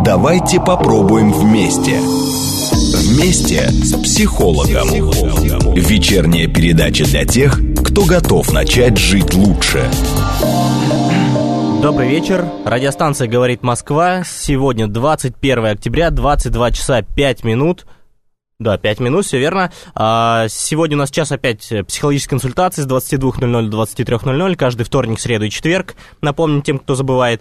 Давайте попробуем вместе. Вместе с психологом. Вечерняя передача для тех, кто готов начать жить лучше. Добрый вечер. Радиостанция «Говорит Москва». Сегодня 21 октября, 22 часа 5 минут. Да, 5 минут, все верно. Сегодня у нас час опять психологической консультации с 22:00 до 23:00, каждый вторник, среду и четверг. Напомню тем, кто забывает.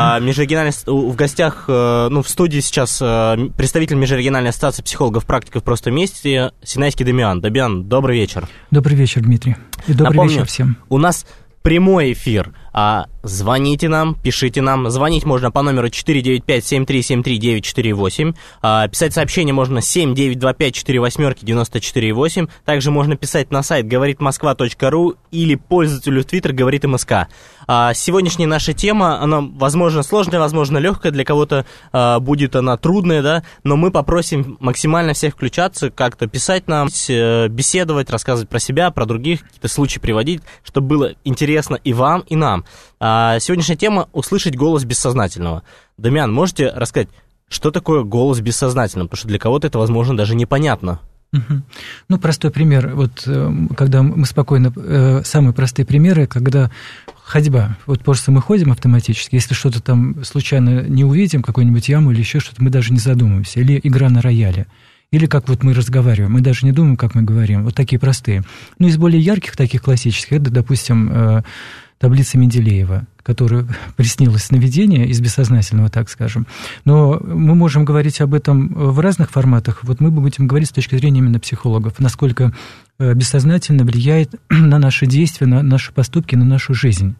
В гостях, в студии сейчас представитель Межрегиональной ассоциации психологов-практиков «Просто вместе» Синайский Дамиан. Дамиан, добрый вечер. Добрый вечер, Дмитрий. И добрый вечер всем. У нас прямой эфир. Звоните нам, пишите нам. Звонить можно по номеру 495-7373-948. Писать сообщение можно 7-925-48-94-8. Также можно писать на сайт говоритмосква.ру или пользователю в Твиттер «Говорит МСК». Сегодняшняя наша тема, она, возможно, сложная, возможно, легкая, для кого-то будет она трудная, да, но мы попросим максимально всех включаться, как-то писать нам, беседовать, рассказывать про себя, про других, какие-то случаи приводить, чтобы было интересно и вам, и нам. Сегодняшняя тема – услышать голос бессознательного. Дамиан, можете рассказать, что такое голос бессознательного? Потому что для кого-то это, возможно, даже непонятно. Ну, простой пример. Вот когда мы спокойно... Самые простые примеры, когда ходьба. Вот просто мы ходим автоматически, если что-то там случайно не увидим, какую-нибудь яму или еще что-то, мы даже не задумываемся. Или игра на рояле. Или как вот мы разговариваем, мы даже не думаем, как мы говорим. Вот такие простые. Ну, из более ярких, таких классических, это, допустим, таблица Менделеева, которая приснилось сновидение из бессознательного, так скажем. Но мы можем говорить об этом в разных форматах. Вот мы будем говорить с точки зрения именно психологов, насколько бессознательно влияет на наши действия, на наши поступки, на нашу жизнь.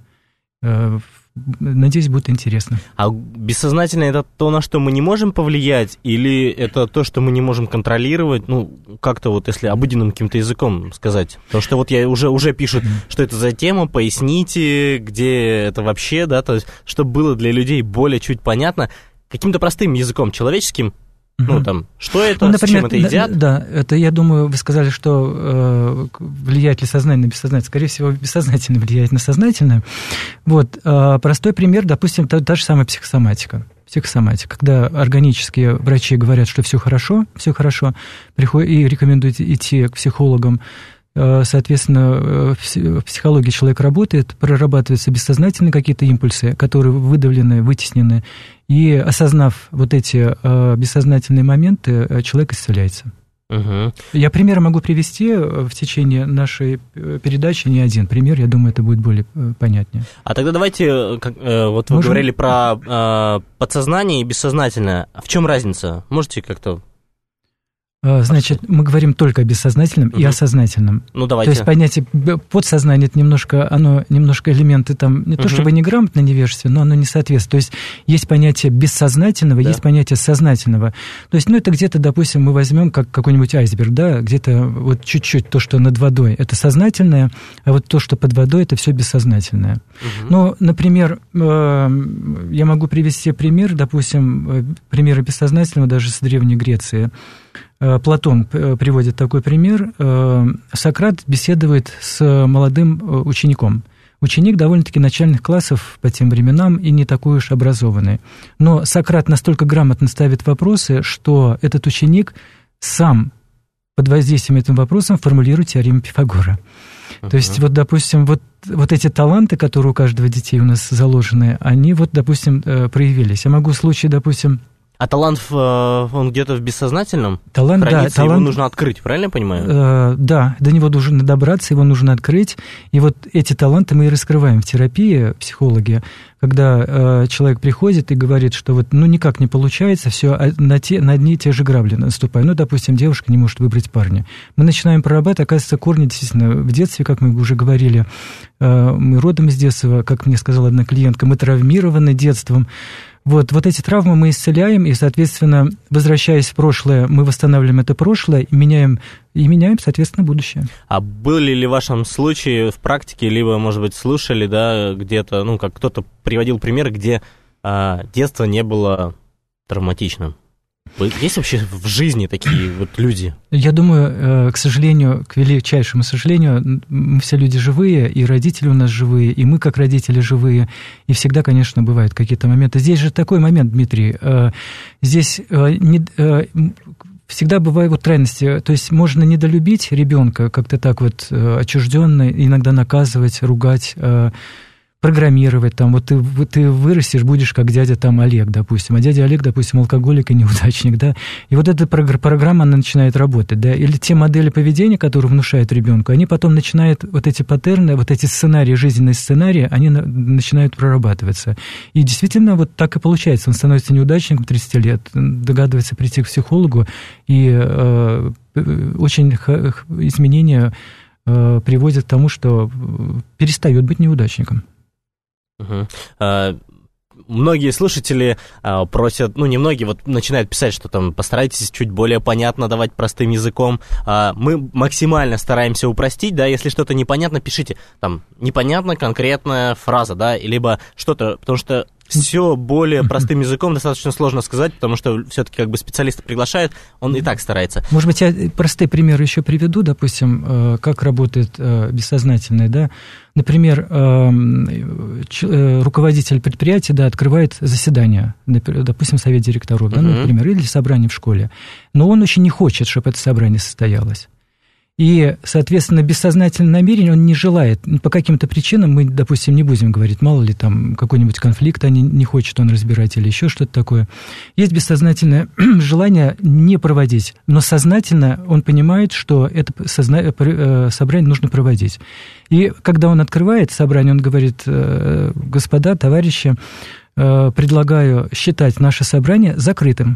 Надеюсь, будет интересно. А бессознательно это то, на что мы не можем повлиять, или это то, что мы не можем контролировать? Ну, как-то вот, если обыденным каким-то языком сказать. Потому что вот я уже пишут, что это за тема, поясните, где это вообще, да, то есть, чтобы было для людей более чуть понятно, каким-то простым языком человеческим. Ну, там, что это, например, с чем это едят? Да, это, я думаю, вы сказали, что влияет ли сознание на бессознательное. Скорее всего, бессознательно влияет на сознательное. Вот, простой пример, допустим, та же самая психосоматика. Психосоматика, когда органические врачи говорят, что все хорошо, приходят и рекомендуют идти к психологам. Соответственно, в психологии человек работает, прорабатываются бессознательные какие-то импульсы, которые выдавлены, вытеснены, и, осознав вот эти бессознательные моменты, человек исцеляется. Угу. Я примеры могу привести в течение нашей передачи, не один пример, я думаю, это будет более понятнее. А тогда давайте, вот вы говорили про подсознание и бессознательное. В чем разница? Можете как-то... Значит, мы говорим только о бессознательном и о сознательном. Ну, давайте. То есть понятие подсознание, это немножко элементы там, не то чтобы неграмотно, невежественно, но оно не соответствует. То есть есть понятие бессознательного, есть понятие сознательного. То есть, это где-то, допустим, мы возьмем как какой-нибудь айсберг, да, где-то вот чуть-чуть то, что над водой, это сознательное, а вот то, что под водой, это все бессознательное. Ну, например, я могу привести пример, допустим, примеры бессознательного даже с Древней Греции. Платон приводит такой пример. Сократ беседует с молодым учеником. Ученик довольно-таки начальных классов по тем временам и не такой уж образованный. Но Сократ настолько грамотно ставит вопросы, что этот ученик сам под воздействием этим вопросом формулирует теорему Пифагора. То есть, вот, допустим, вот эти таланты, которые у каждого детей у нас заложены, они, вот, допустим, проявились. Я могу случай, допустим... А талант, он где-то в бессознательном хранится, да, его нужно открыть, правильно я понимаю? Да, до него нужно добраться, его нужно открыть. И вот эти таланты мы и раскрываем в терапии, психологи, когда человек приходит и говорит, что вот, никак не получается, все на одни и те же грабли наступаю. Ну, допустим, девушка не может выбрать парня. Мы начинаем прорабатывать, оказывается, корни действительно в детстве, как мы уже говорили, мы родом из детства, как мне сказала одна клиентка, мы травмированы детством. Вот эти травмы мы исцеляем, и, соответственно, возвращаясь в прошлое, мы восстанавливаем это прошлое и меняем, соответственно, будущее. А были ли в вашем случае в практике, либо, может быть, слушали, да, где-то, как кто-то приводил пример, где детство не было травматичным? есть вообще в жизни такие вот люди? Я думаю, к сожалению, к величайшему сожалению, мы все люди живые, и родители у нас живые, и мы как родители живые, и всегда, конечно, бывают какие-то моменты. Здесь же такой момент, Дмитрий, здесь всегда бывают вот крайности, то есть можно недолюбить ребенка, как-то так вот отчужденно, иногда наказывать, ругать, программировать, там, вот ты вырастешь, будешь как дядя там Олег, допустим, а дядя Олег, допустим, алкоголик и неудачник, да, и вот эта программа, она начинает работать, да, или те модели поведения, которые внушают ребенку, они потом начинают, вот эти паттерны, вот эти сценарии, жизненные сценарии, они начинают прорабатываться. И действительно вот так и получается, он становится неудачником 30 лет, догадывается прийти к психологу, и очень изменения приводят к тому, что перестает быть неудачником. Угу. Многие слушатели просят, ну, не многие, вот начинают писать, что там постарайтесь чуть более понятно давать простым языком. Мы максимально стараемся упростить, да, если что-то непонятно, пишите, там, непонятно конкретная фраза, да, либо что-то, потому что все более простым языком достаточно сложно сказать, потому что все-таки как бы специалиста приглашают, он и так старается. Может быть, я простые примеры еще приведу, допустим, как работает бессознательное, да. Например, руководитель предприятия, да, открывает заседание, допустим, совет директоров, да, например, или собрание в школе, но он очень не хочет, чтобы это собрание состоялось. И, соответственно, бессознательное намерение он не желает. По каким-то причинам мы, допустим, не будем говорить, мало ли там какой-нибудь конфликт, не хочет он разбирать или еще что-то такое. Есть бессознательное желание не проводить, но сознательно он понимает, что это собрание нужно проводить. И когда он открывает собрание, он говорит: господа, товарищи, предлагаю считать наше собрание закрытым.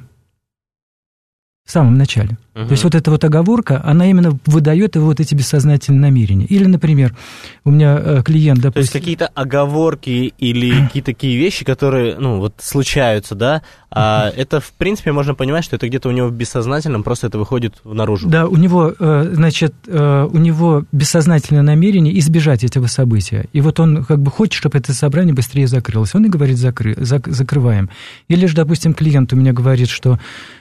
В самом начале. То есть вот эта вот оговорка, она именно выдает вот эти бессознательные намерения. Или, например, у меня клиент, допустим... То есть какие-то оговорки или какие-то такие вещи, которые, ну, вот случаются, да, это, в принципе, можно понимать, что это где-то у него в бессознательном, просто это выходит наружу. Да, у него, значит, у него бессознательное намерение избежать этого события. И вот он как бы хочет, чтобы это собрание быстрее закрылось. Он и говорит: закрываем. Или же, допустим, клиент у меня говорит, что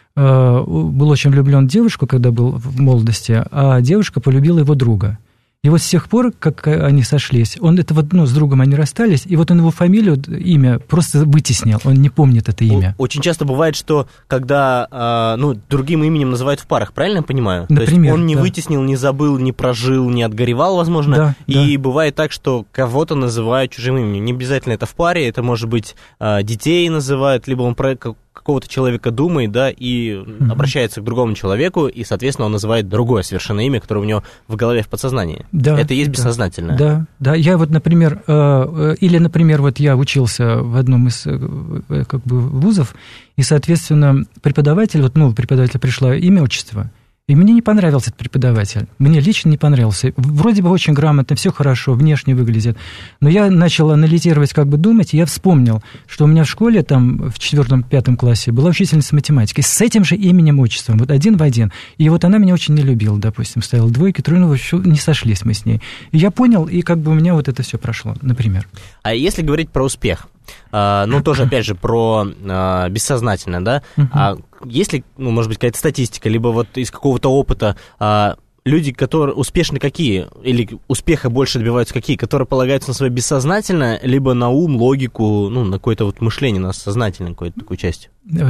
был очень влюблен в девушку, когда был в молодости, а девушка полюбила его друга. И вот с тех пор, как они сошлись, он это вот, ну, с другом они расстались, и вот он его фамилию, имя просто вытеснил, он не помнит это имя. Очень часто бывает, что когда, ну, другим именем называют в парах, правильно я понимаю? Например, то есть он не вытеснил, не забыл, не прожил, не отгоревал, возможно, да, и бывает так, что кого-то называют чужим именем. Не обязательно это в паре, это может быть детей называют, либо он про какого-то человека думает, да, и обращается к другому человеку, и, соответственно, он называет другое совершенно имя, которое у него в голове, в подсознании. Да, это и есть бессознательное. Да, да. Я вот, например, или, например, вот я учился в одном из как бы вузов, и, соответственно, преподаватель, вот, ну, преподавателю пришло имя, отчество, и мне не понравился этот преподаватель. Мне лично не понравился. Вроде бы очень грамотно, все хорошо, внешне выглядит. Но я начал анализировать, как бы думать, и я вспомнил, что у меня в школе, там, в 4-5 классе была учительница математики с этим же именем, отчеством, вот один в один. И вот она меня очень не любила, допустим, ставила двойки, тройки, не сошлись мы с ней. И я понял, и как бы у меня вот это все прошло, например. А если говорить про успех, ну, тоже, опять же, про бессознательное, да, есть ли, ну, может быть, какая-то статистика, либо вот из какого-то опыта люди, которые успешны какие, или успеха больше добиваются какие, которые полагаются на свое бессознательное, либо на ум, логику, ну, на какое-то вот мышление, на сознательное какую-то такую часть?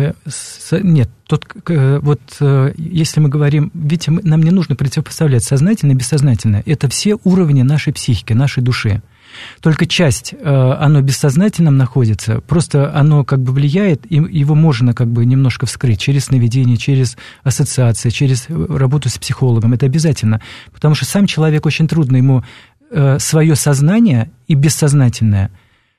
Нет, тут вот если мы говорим, видите, нам не нужно противопоставлять сознательное и бессознательное, это все уровни нашей психики, нашей души. Только часть, оно бессознательном находится, просто оно как бы влияет, и его можно как бы немножко вскрыть через сновидение, через ассоциации, через работу с психологом. Это обязательно, потому что сам человек, очень трудно ему свое сознание и бессознательное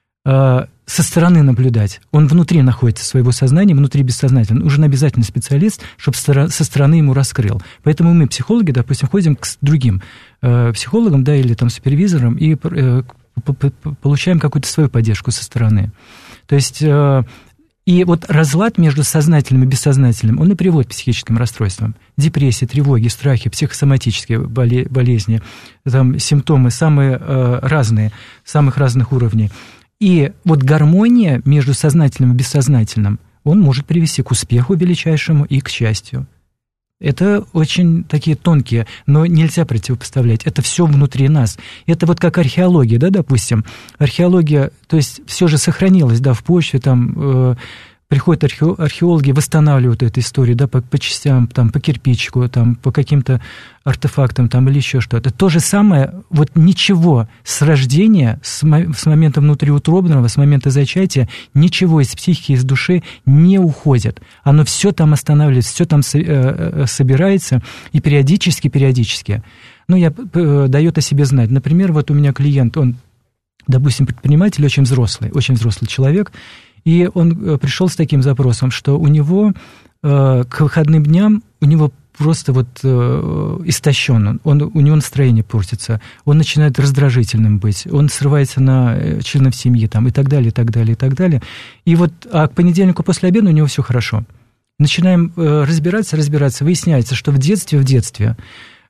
со стороны наблюдать. Он внутри находится своего сознания, внутри бессознательного. Нужен обязательно специалист, чтобы со стороны ему раскрыл. Поэтому мы, психологи, допустим, ходим к другим психологам, да, или там супервизорам и получаем какую-то свою поддержку со стороны. То есть, и вот разлад между сознательным и бессознательным, он и приводит к психическим расстройствам. Депрессии, тревоги, страхи, психосоматические болезни, там, симптомы самые разные, самых разных уровней. И вот гармония между сознательным и бессознательным, он может привести к успеху величайшему и к счастью. Это очень такие тонкие, но нельзя противопоставлять. Это все внутри нас. Это вот как археология, да, допустим. Археология, то есть все же сохранилось, да, в почве, там приходят археологи, восстанавливают эту историю, да, по частям, там, по кирпичику, там, по каким-то артефактам, там, или еще что-то. То же самое, вот ничего с рождения, с момента внутриутробного, с момента зачатия, ничего из психики, из души не уходит. Оно все там останавливается, все там собирается, и периодически, дает о себе знать. Например, вот у меня клиент, он, допустим, предприниматель, очень взрослый человек, и он пришел с таким запросом, что у него к выходным дням у него просто вот истощен, у него настроение портится, он начинает раздражительным быть, он срывается на членов семьи там, и так далее, и так далее, и так далее. И вот к понедельнику после обеда у него все хорошо. Начинаем разбираться, выясняется, что в детстве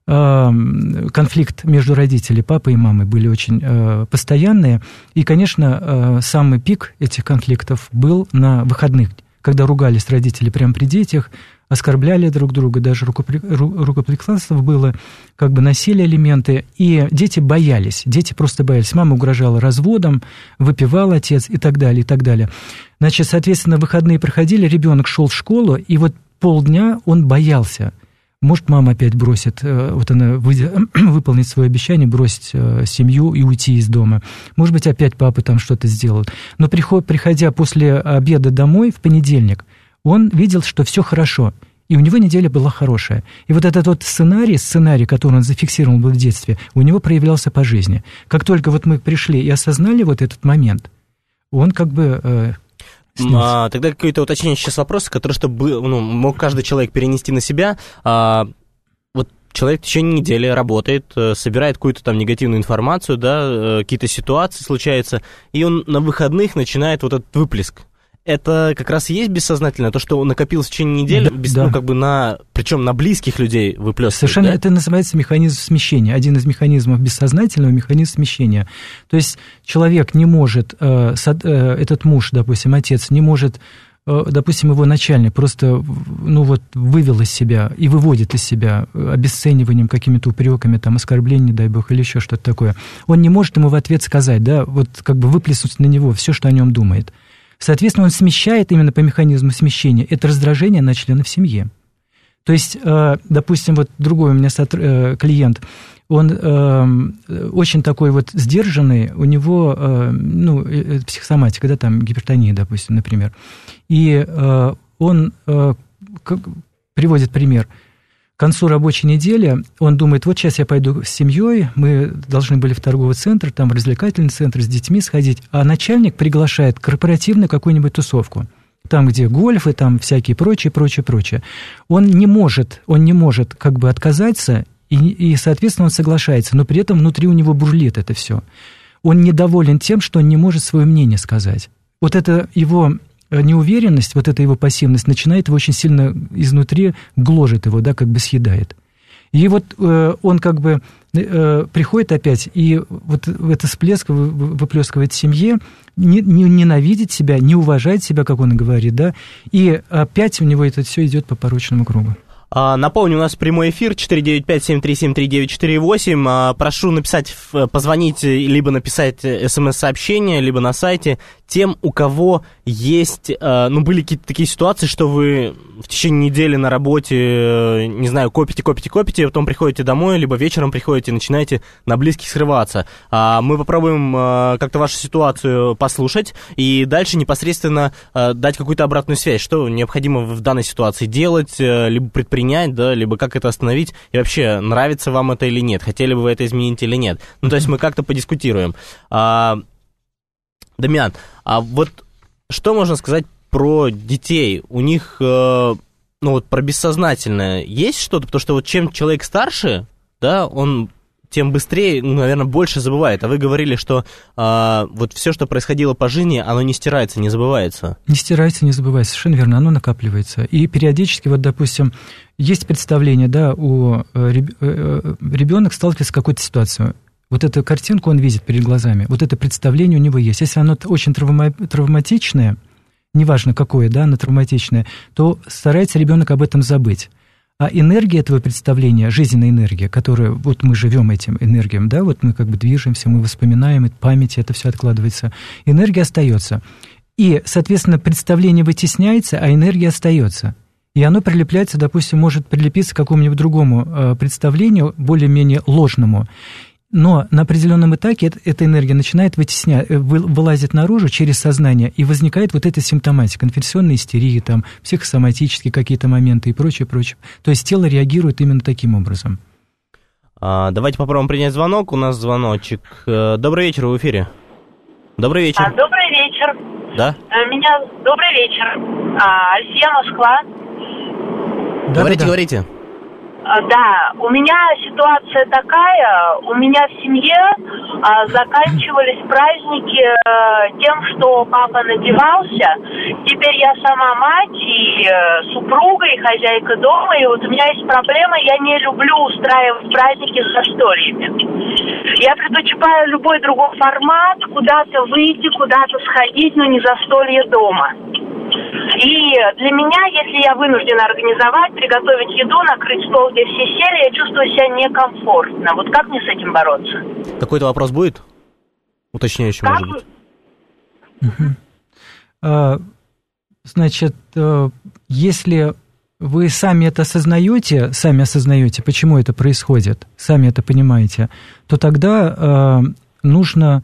конфликт между родителями, папой и мамой, были очень постоянные. И, конечно, самый пик этих конфликтов был на выходных, когда ругались родители прямо при детях, оскорбляли друг друга, даже рукоприкладство было, как бы насилие элементы, и дети боялись, просто боялись. Мама угрожала разводом, выпивал отец и так далее, и так далее. Значит, соответственно, выходные проходили, ребенок шел в школу, и вот полдня он боялся. Может, мама опять бросит, вот она выполнит свое обещание, бросить семью и уйти из дома. Может быть, опять папа там что-то сделает. Но приходя после обеда домой в понедельник, он видел, что все хорошо, и у него неделя была хорошая. И вот этот вот сценарий, который он зафиксировал в детстве, у него проявлялся по жизни. Как только вот мы пришли и осознали вот этот момент, он как бы... Тогда какой-то уточнение сейчас вопроса, который чтобы мог каждый человек перенести на себя. Вот человек в течение недели работает, собирает какую-то там негативную информацию, да, какие-то ситуации случаются, и он на выходных начинает вот этот выплеск. Это как раз и есть бессознательно, то, что он накопил в течение недели, причем на близких людей выплескивает. Совершенно, да? Это называется механизм смещения, один из механизмов бессознательного, механизм смещения. То есть человек не может, этот муж, допустим, отец, не может, допустим, его начальник просто, вывел из себя и выводит из себя обесцениванием, какими-то упреками, там, оскорблениями, дай бог, или еще что-то такое. Он не может ему в ответ сказать, да, вот как бы выплеснуть на него все, что о нем думает. Соответственно, он смещает именно по механизму смещения это раздражение на членов семьи. То есть, допустим, вот другой у меня клиент, он очень такой вот сдержанный, у него психосоматика, да, там гипертония, допустим, например. И он приводит пример. К концу рабочей недели он думает, вот сейчас я пойду с семьей, мы должны были в торговый центр, там в развлекательный центр с детьми сходить, а начальник приглашает корпоративную какую-нибудь тусовку, там, где гольф и там всякие прочее. Он не может как бы отказаться, и, соответственно, он соглашается, но при этом внутри у него бурлит это все. Он недоволен тем, что он не может свое мнение сказать. Вот это его... неуверенность, вот эта его пассивность начинает его очень сильно изнутри, гложет его, да, как бы съедает. И вот он как бы приходит опять, и вот этот всплеск выплескивает в семье, ненавидит себя, не уважает себя, как он говорит, да, и опять у него это все идет по порочному кругу. Напомню, у нас прямой эфир 495-7373948. Прошу написать, позвонить, либо написать смс-сообщение, либо на сайте тем, у кого есть, были какие-то такие ситуации, что вы в течение недели на работе, не знаю, копите, потом приходите домой, либо вечером приходите и начинаете на близких срываться. Мы попробуем как-то вашу ситуацию послушать и дальше непосредственно дать какую-то обратную связь, что необходимо в данной ситуации делать, либо предпринять, да, либо как это остановить, и вообще, нравится вам это или нет, хотели бы вы это изменить или нет. То есть мы как-то подискутируем. Дамиан, а вот что можно сказать про детей? У них, про бессознательное есть что-то? Потому что вот чем человек старше, да, он тем быстрее, наверное, больше забывает. А вы говорили, что вот все, что происходило по жизни, оно не стирается, не забывается. Не стирается, не забывается, совершенно верно, оно накапливается. И периодически, вот, допустим, есть представление, да, ребенок сталкивается с какой-то ситуацией. Вот эту картинку он видит перед глазами, вот это представление у него есть. Если оно очень травматичное, неважно какое, да, оно травматичное, то старается ребенок об этом забыть. А энергия этого представления, жизненная энергия, которую, вот мы живем этим энергиям, да, вот мы как бы движемся, мы воспоминаем, это память, это все откладывается, энергия остается. И, соответственно, представление вытесняется, а энергия остается. И оно прилепляется, допустим, может прилепиться к какому-нибудь другому представлению, более-менее ложному. Но на определенном этапе эта энергия начинает вылазить наружу через сознание, и возникает вот эта симптоматика, инфекционная истерия, там, психосоматические какие-то моменты и прочее, прочее. То есть тело реагирует именно таким образом. Давайте попробуем принять звонок. У нас звоночек. Добрый вечер, в эфире. Добрый вечер. Добрый вечер. Да? Добрый вечер. Альфия, Москва. Говорите. Да, у меня ситуация такая, у меня в семье заканчивались праздники тем, что папа напивался. Теперь я сама мать и супруга, и хозяйка дома, и вот у меня есть проблема, я не люблю устраивать праздники с застольями. Я предпочитаю любой другой формат, куда-то выйти, куда-то сходить, но не застолье дома. И для меня, если я вынуждена организовать, приготовить еду, накрыть стол, где все сели, я чувствую себя некомфортно. Вот как мне с этим бороться? Какой-то вопрос будет? Уточняющий, может быть. Значит, если вы сами это осознаете, почему это происходит, сами это понимаете, то тогда нужно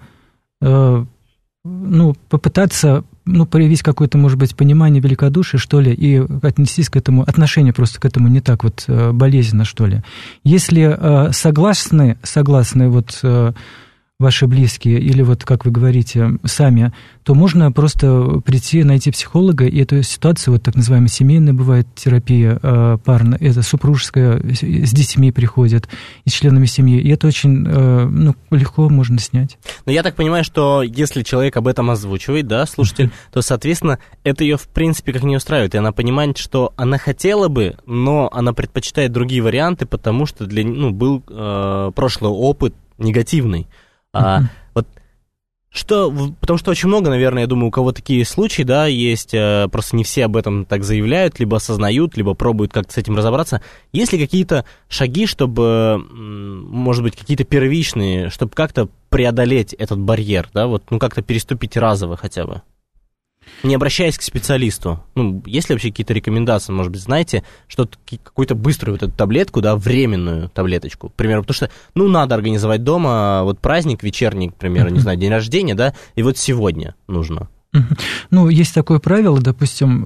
попытаться проявить какое-то, может быть, понимание, великодушие, что ли, и отнестись к этому, отношение просто к этому не так вот болезненно, что ли. Если согласны вот ваши близкие, или вот, как вы говорите, сами, то можно просто прийти, найти психолога, и эту ситуацию, вот так называемая семейная бывает терапия парная, это супружеская, с детьми приходят, и с членами семьи, и это очень легко можно снять. Но я так понимаю, что если человек об этом озвучивает, да, слушатель, то, соответственно, это ее, в принципе, как не устраивает, и она понимает, что она хотела бы, но она предпочитает другие варианты, потому что был прошлый опыт негативный. Потому что очень много, наверное, я думаю, у кого такие случаи, да, есть, просто не все об этом так заявляют, либо осознают, либо пробуют как-то с этим разобраться. Есть ли какие-то шаги, чтобы, может быть, какие-то первичные, чтобы как-то преодолеть этот барьер, да, вот, как-то переступить разово хотя бы? Не обращаясь к специалисту, есть ли вообще какие-то рекомендации, может быть, знаете, что-то, какую-то быструю вот эту таблетку, да, временную таблеточку, к примеру, потому что, надо организовать дома вот праздник вечерний, к примеру, не знаю, день рождения, да, и вот сегодня нужно. Есть такое правило, допустим,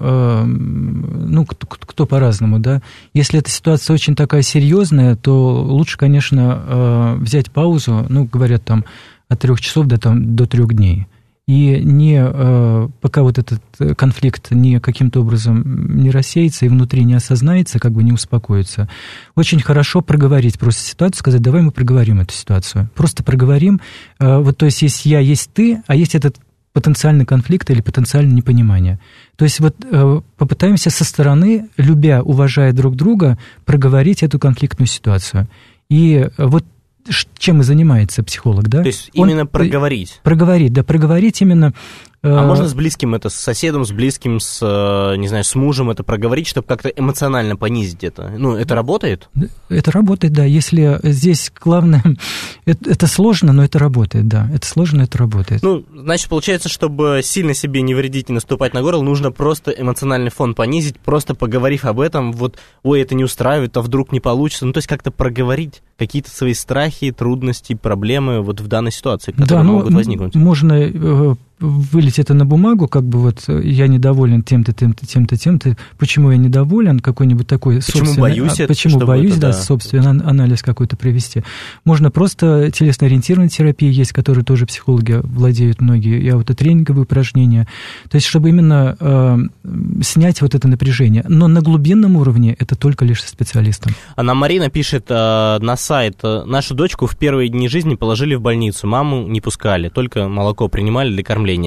кто по-разному, да, если эта ситуация очень такая серьезная, то лучше, конечно, взять паузу, говорят там от 3 часов до 3 дней. И пока вот этот конфликт каким-то образом не рассеется и внутри не осознается, как бы не успокоится, очень хорошо проговорить просто ситуацию, сказать, давай мы проговорим эту ситуацию. Просто проговорим, то есть есть я, есть ты, а есть этот потенциальный конфликт или потенциальное непонимание. То есть попытаемся со стороны, любя, уважая друг друга, проговорить эту конфликтную ситуацию. И чем и занимается психолог, да? То есть именно проговорить. Проговорить именно... А можно с близким это, с соседом, с близким, с мужем это проговорить, чтобы как-то эмоционально понизить это? Это работает? Это работает, да. Если здесь главное... Это сложно, но это работает, да. Это сложно, но это работает. Значит, получается, чтобы сильно себе не вредить и наступать на горло, нужно просто эмоциональный фон понизить, просто поговорив об этом, это не устраивает, а вдруг не получится. То есть как-то проговорить какие-то свои страхи, трудности, проблемы в данной ситуации, которые могут возникнуть. Можно вылить это на бумагу, я недоволен тем-то, тем-то, почему я недоволен, какой-нибудь такой почему боюсь, собственный анализ какой-то провести. Можно просто телесно-ориентированная терапия есть, которой тоже психологи владеют многие, и аутотренинговые упражнения, то есть чтобы именно снять это напряжение. Но на глубинном уровне это только лишь со специалистом. Нам Марина пишет на сайт: нашу дочку в первые дни жизни положили в больницу, маму не пускали, только молоко принимали для кормления.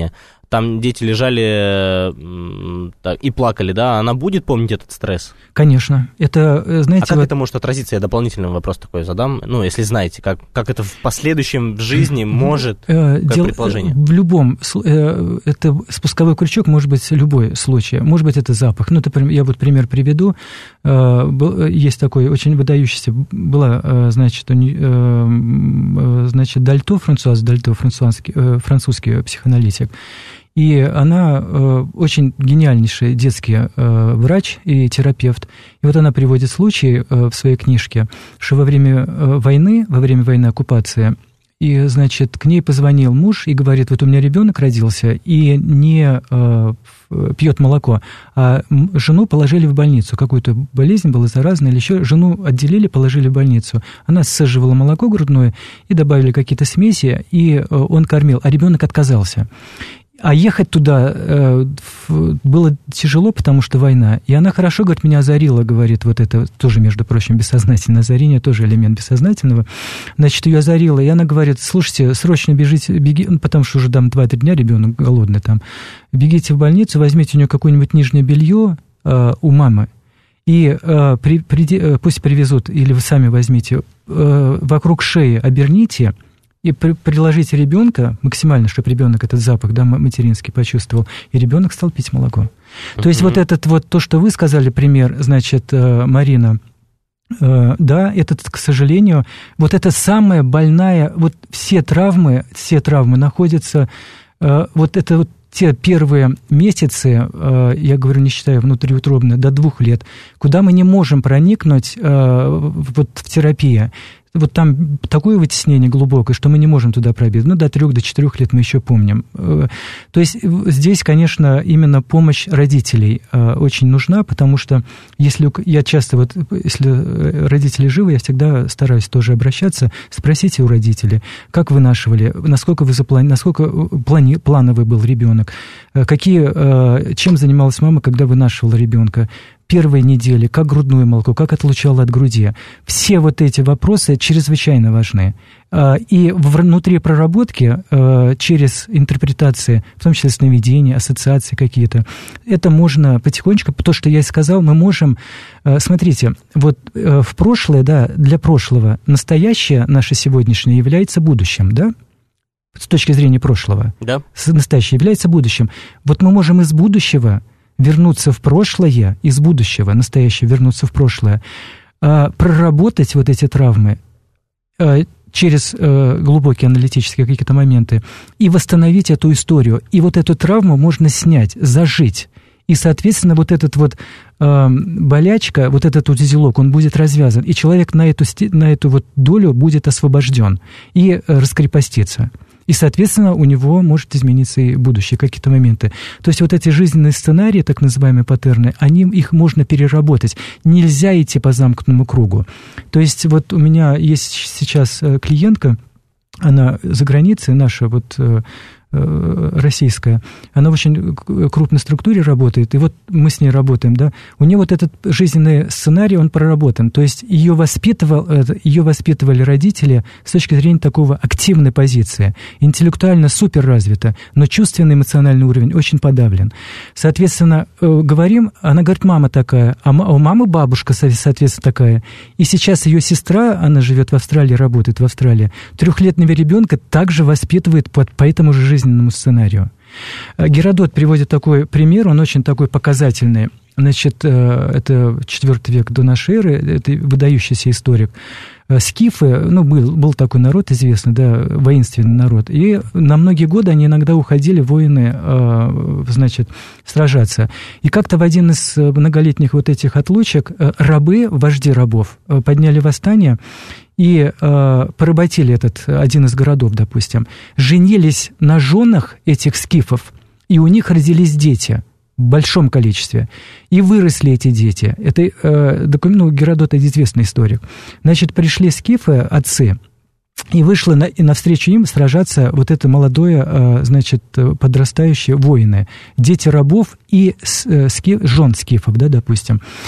там дети лежали и плакали, да, она будет помнить этот стресс? Конечно. Это, знаете... А как это может отразиться? Я дополнительный вопрос такой задам. Ну, если знаете, как это в последующем в жизни может, предположение? В любом... Это спусковой крючок может быть любой случай. Может быть, это запах. Ну, я вот пример приведу. Есть такой очень выдающийся... Была, значит, Дальто, Франсуаз Дальто, французский психоаналитик. И она очень гениальнейший детский врач и терапевт. И вот она приводит случай в своей книжке, что во время войны оккупации, и, значит, к ней позвонил муж и говорит, вот у меня ребенок родился и не пьет молоко, а жену положили в больницу, какую-то болезнь была заразная или еще, жену отделили, положили в больницу. Она сцеживала молоко грудное и добавили какие-то смеси, и он кормил, а ребенок отказался. А ехать туда было тяжело, потому что война. И она хорошо, говорит, меня озарила, говорит, вот это тоже, между прочим, бессознательное озарение, тоже элемент бессознательного. Значит, ее озарила, и она говорит, слушайте, срочно беги, потому что уже там 2-3 дня ребенок голодный там. Бегите в больницу, возьмите у нее какое-нибудь нижнее белье у мамы, и пусть привезут, или вы сами возьмите, вокруг шеи оберните, и приложите ребенка максимально, чтобы ребенок этот запах, да, материнский почувствовал, и ребенок стал пить молоко. То есть вот этот вот, то, что вы сказали, пример, значит, Марина, да, этот, к сожалению, вот это самая больная, вот все травмы находятся, вот это вот те первые месяцы, я говорю, не считая внутриутробно, до 2 лет, куда мы не можем проникнуть вот в терапию. Вот там такое вытеснение глубокое, что мы не можем туда пробить. Ну, до 3-4 лет мы еще помним. То есть здесь, конечно, именно помощь родителей очень нужна, потому что если я часто, вот, если родители живы, я всегда стараюсь тоже обращаться, спросите у родителей, как вынашивали, насколько плановый был ребенок, чем занималась мама, когда вынашивала ребенка, первые недели, как грудное молоко, как отлучало от груди. Все вот эти вопросы чрезвычайно важны. И внутри проработки, через интерпретации, в том числе сновидения, ассоциации какие-то, это можно потихонечку, то, что я и сказал, мы можем... Смотрите, вот в прошлое, да, для прошлого настоящее наше сегодняшнее является будущим, да? С точки зрения прошлого. Да. Настоящее является будущим. Вот мы можем из будущего вернуться в прошлое, из будущего, настоящее, вернуться в прошлое, проработать вот эти травмы через глубокие аналитические какие-то моменты и восстановить эту историю. И вот эту травму можно снять, зажить. И, соответственно, вот этот вот болячка, вот этот вот узелок, он будет развязан, и человек на эту вот долю будет освобожден и раскрепостится. И, соответственно, у него может измениться и будущее, какие-то моменты. То есть вот эти жизненные сценарии, так называемые паттерны, их можно переработать. Нельзя идти по замкнутому кругу. То есть вот у меня есть сейчас клиентка, она за границей, наша вот российская, она в очень крупной структуре работает, и вот мы с ней работаем, да, у нее вот этот жизненный сценарий, он проработан, то есть ее воспитывали родители с точки зрения такого активной позиции, интеллектуально супер развита, но чувственный эмоциональный уровень очень подавлен. Соответственно, она говорит, мама такая, а у мамы бабушка, соответственно, такая, и сейчас ее сестра, она живет в Австралии, работает в Австралии, 3-летнего ребенка также воспитывает по этому же жизненному сценарию. Геродот приводит такой пример, он очень такой показательный. Значит, это 4 век до нашей эры, это выдающийся историк. Скифы, был такой народ известный, да, воинственный народ, и на многие годы они иногда уходили, воины, значит, сражаться. И как-то в один из многолетних вот этих отлучек вожди рабов, подняли восстание и поработили один из городов, допустим, женились на женах этих скифов, и у них родились дети в большом количестве. И выросли эти дети. Это Геродот — это известный историк. Значит, пришли скифы, отцы, и вышло навстречу им сражаться вот это молодое, значит, подрастающие воины, дети рабов и жен скифов, да, допустим.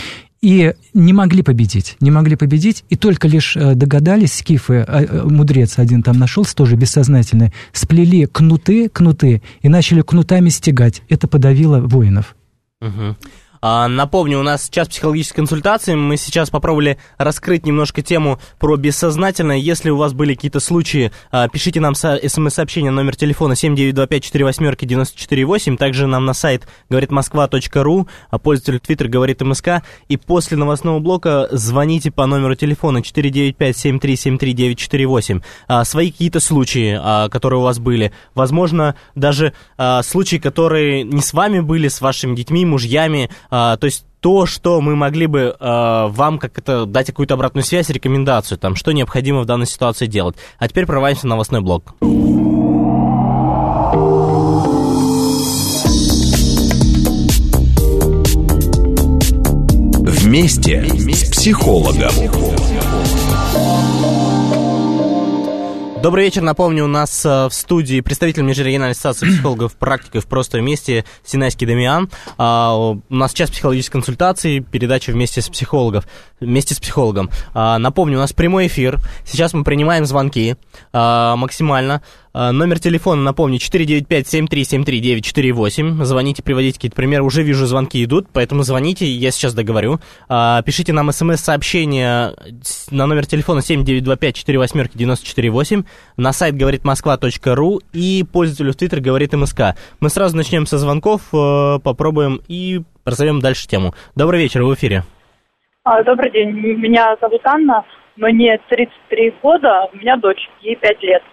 И не могли победить, и только лишь догадались, скифы, мудрец один там нашелся, тоже бессознательный, сплели кнуты и начали кнутами стегать. Это подавило воинов. Угу. Напомню, у нас час психологической консультации. Мы сейчас попробовали раскрыть немножко тему про бессознательное. Если у вас были какие-то случаи, пишите нам смс-сообщение, номер телефона 7925-48-94-8. Также нам на сайт говоритмосква.ру, пользователь Twitter говорит МСК. И после новостного блока звоните по номеру телефона 495-7373-948. Свои какие-то случаи, которые у вас были. Возможно, даже случаи, которые не с вами были, с вашими детьми, мужьями. То есть то, что мы могли бы вам как-то дать какую-то обратную связь, рекомендацию, там, что необходимо в данной ситуации делать. А теперь прорываемся в новостной блок. Вместе с психологом. Добрый вечер. Напомню, у нас в студии представитель Межрегиональной ассоциации психологов «Практиков. Просто вместе» Синайский Дамиан. У нас час психологической консультации, передача вместе с психологом. Напомню, у нас прямой эфир. Сейчас мы принимаем звонки максимально. Номер телефона, напомню, 495-7373-948. Звоните, приводите какие-то примеры. Уже вижу, звонки идут, поэтому звоните, я сейчас договорю. Пишите нам смс-сообщение на номер телефона 7925-48-94-8, на сайт говоритмосква.ру и пользователю в Twitter говорит МСК. Мы сразу начнем со звонков, попробуем и разовьем дальше тему. Добрый вечер, вы в эфире. Добрый день, меня зовут Анна, мне 33 года, у меня дочь, ей 5 лет.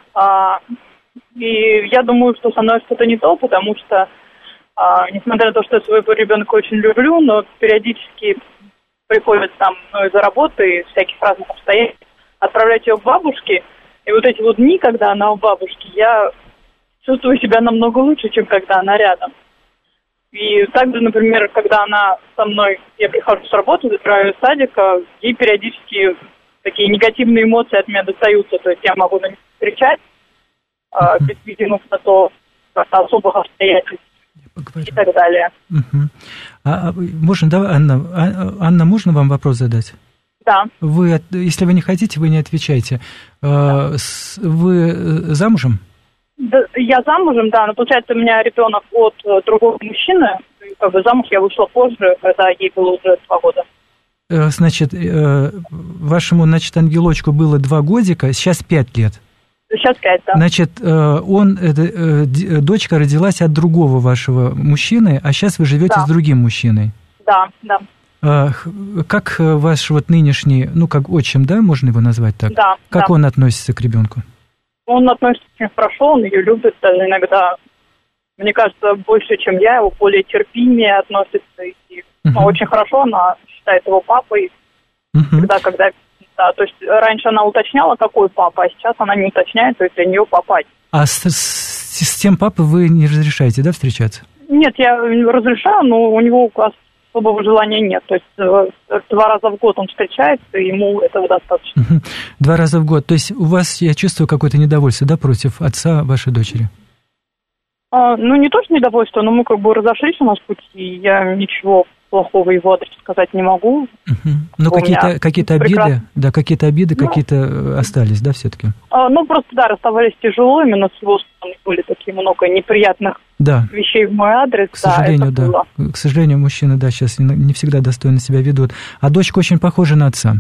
И я думаю, что со мной что-то не то, потому что, несмотря на то, что я своего ребенка очень люблю, но периодически приходится там из-за работы, из всяких разных обстоятельств отправлять ее к бабушке. И вот эти вот дни, когда она у бабушки, я чувствую себя намного лучше, чем когда она рядом. И также, например, когда она со мной, я прихожу с работы, забираю ее из садика, ей периодически такие негативные эмоции от меня достаются, то есть я могу на них кричать, без видимых на то особых обстоятельств и так далее. Можно, да, Анна, можно вам вопрос задать? Да. Если вы не хотите, вы не отвечайте. Вы замужем? Да, я замужем, да, но получается у меня ребенок от другого мужчины, как бы замуж я вышла позже, когда ей было уже 2 года. Значит, вашему, ангелочку было 2 годика, сейчас 5 лет. Сейчас 5, да. Значит, дочка родилась от другого вашего мужчины, а сейчас вы живете с другим мужчиной. Да, да. Как ваш вот нынешний, как отчим, да, можно его назвать так? Да. Как он относится к ребенку? Он относится очень хорошо, он ее любит, даже иногда, мне кажется, больше, чем я, его более терпимее относится. И очень хорошо, она считает его папой. Всегда, когда... Да, то есть раньше она уточняла, какой папа, а сейчас она не уточняет, то есть для нее папа. А с тем папой вы не разрешаете, да, встречаться? Нет, я разрешаю, но у него особого желания нет. То есть 2 раза в год он встречается, и ему этого достаточно. 2 раза в год. То есть у вас, я чувствую, какое-то недовольство, да, против отца вашей дочери? Не то, что недовольство, но мы разошлись у нас пути, и я ничего плохого его адрес сказать не могу. Но какие-то обиды, какие-то остались, да, все-таки? Просто, да, расставались тяжело, именно с его стороны были такие много неприятных вещей в мой адрес. К сожалению, да. К сожалению, мужчины, да, сейчас не всегда достойно себя ведут. А дочка очень похожа на отца?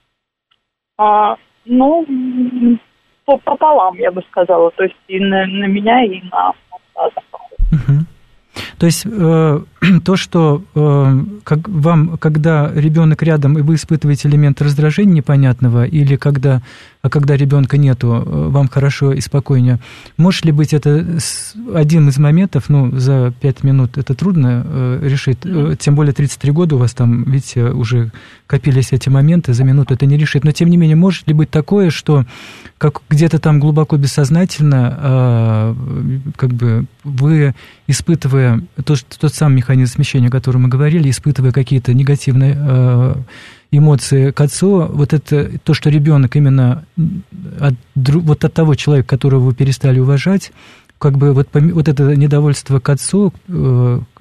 Пополам, я бы сказала. То есть и на меня, и на отца похожа. То есть то, что когда ребенок рядом, и вы испытываете элемент раздражения непонятного, или когда ребенка нету, вам хорошо и спокойнее, может ли быть это один из моментов, за 5 минут это трудно решить, тем более 33 года у вас там, видите, уже копились эти моменты, за минуту это не решить, но тем не менее, может ли быть такое, что как где-то там глубоко бессознательно, вы, испытывая тот самый механизм смещения, о котором мы говорили, испытывая какие-то негативные эмоции к отцу, вот это то, что ребенок именно от того человека, которого вы перестали уважать, вот это недовольство к отцу,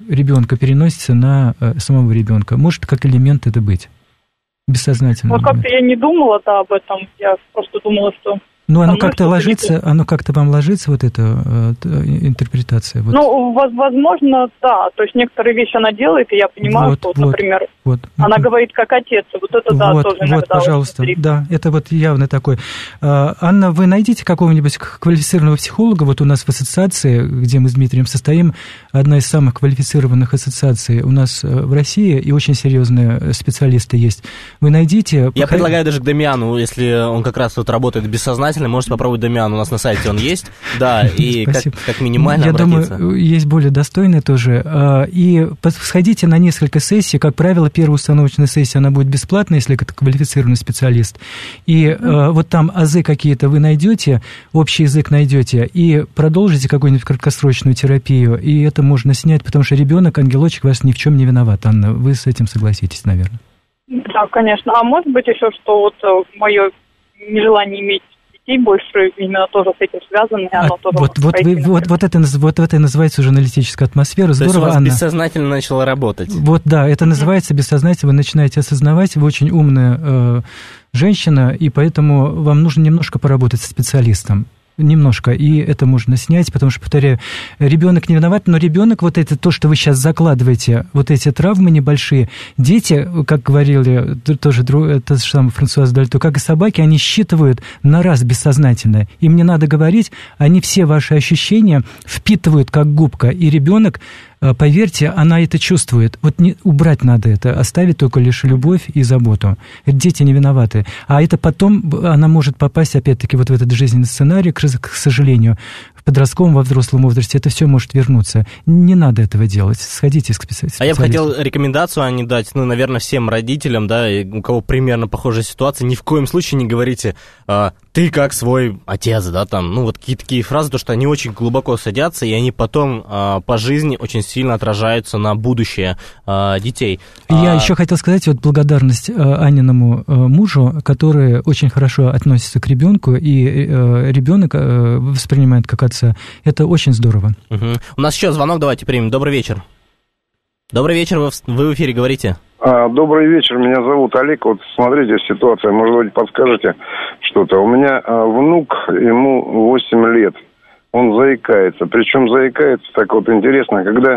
ребенка переносится на самого ребенка. Может как элемент это быть бессознательно. Вот как-то я не думала об этом, я просто думала, что... Ну, оно как-то ложится, оно как-то вам ложится, вот эта интерпретация? Вот. Ну, возможно, да. То есть некоторые вещи она делает, и я понимаю, что, например, она говорит как отец. Вот это, да, тоже иногда. Вот, пожалуйста, да, это вот явно такой. Анна, вы найдите какого-нибудь квалифицированного психолога, вот у нас в ассоциации, где мы с Дмитрием состоим, одна из самых квалифицированных ассоциаций у нас в России, и очень серьезные специалисты есть. Вы найдите... Я предлагаю даже к Дамиану, если он как раз тут работает бессознательно, можете попробовать Дамиан, у нас на сайте он есть, да, и как минимально обратиться. Я думаю, есть более достойные тоже, и сходите на несколько сессий, как правило, первая установочная сессия, она будет бесплатная, если это квалифицированный специалист, и вот там азы какие-то вы найдете, общий язык найдете, и продолжите какую-нибудь краткосрочную терапию, и это можно снять, потому что ребенок, ангелочек, вас ни в чем не виноват, Анна, вы с этим согласитесь, наверное. Да, конечно, а может быть еще, что вот мое нежелание иметь больше именно тоже с этим связано, оно тоже вот это называется уже аналитическая атмосфера. Здорово, то есть у вас Анна. бессознательно начало работать. Вот, да, это называется бессознательно, вы начинаете осознавать, вы очень умная женщина, и поэтому вам нужно немножко поработать со специалистом. Немножко, и это можно снять, потому что, повторяю, ребенок не виноват, но ребенок, вот это то, что вы сейчас закладываете, вот эти травмы небольшие, дети, как говорили тоже тот же самый Франсуаз Дальто, как и собаки, они считывают на раз бессознательно. Им не надо говорить, они все ваши ощущения впитывают как губка, и ребенок, поверьте, она это чувствует. Вот убрать надо это, оставить только лишь любовь и заботу. Дети не виноваты. А это потом, она может попасть, опять-таки, вот в этот жизненный сценарий, к сожалению, в подростковом, во взрослом возрасте, это все может вернуться. Не надо этого делать. Сходите к специалисту. А я бы хотел рекомендацию, Анне, дать, наверное, всем родителям, да, у кого примерно похожая ситуация, ни в коем случае не говорите «ты как свой отец», да, там, вот какие-то такие фразы, то, что они очень глубоко садятся, и они потом по жизни очень сильно отражаются на будущее детей. Я еще хотел сказать, вот благодарность Аниному мужу, который очень хорошо относится к ребенку, и ребенок воспринимает как отца. Это очень здорово. Угу. У нас еще звонок, давайте примем. Добрый вечер. Добрый вечер, вы в эфире, говорите. Добрый вечер, меня зовут Олег. Вот смотрите, ситуация, может быть, подскажете что-то. У меня внук, ему 8 лет. Он заикается. Причем заикается так вот интересно, когда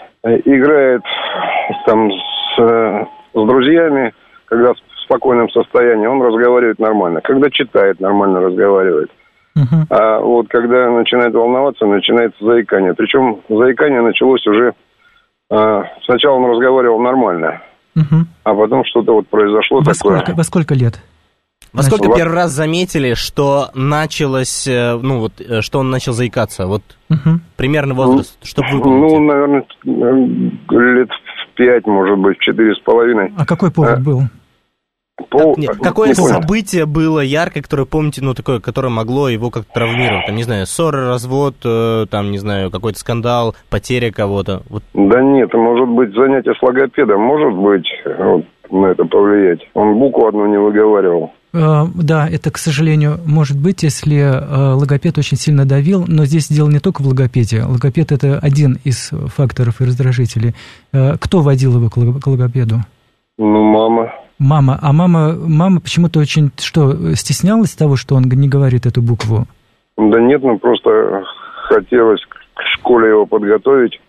играет там с друзьями, когда в спокойном состоянии, он разговаривает нормально. Когда читает, нормально разговаривает. А вот когда начинает волноваться, начинается заикание. Причем заикание началось уже... Сначала он разговаривал нормально, а потом что-то вот произошло такое. Во сколько лет? Во сколько первый раз заметили, что началось, что он начал заикаться? Вот примерный возраст, чтобы вы помните. Наверное, лет в 5, может быть, в 4,5. А какой повод был? Какое событие было яркое, которое помните, такое, которое могло его как-то травмировать? Там, не знаю, ссора, развод, там, не знаю, какой-то скандал, потеря кого-то? Вот. Да нет, может быть, занятие с логопедом, может быть, на это повлиять. Он букву одну не выговаривал. Да, это, к сожалению, может быть, если логопед очень сильно давил, но здесь дело не только в логопеде. Логопед – это один из факторов и раздражителей. Кто водил его к логопеду? Мама. Мама. А мама почему-то очень, стеснялась того, что он не говорит эту букву? Да нет, просто хотелось к школе его подготовить.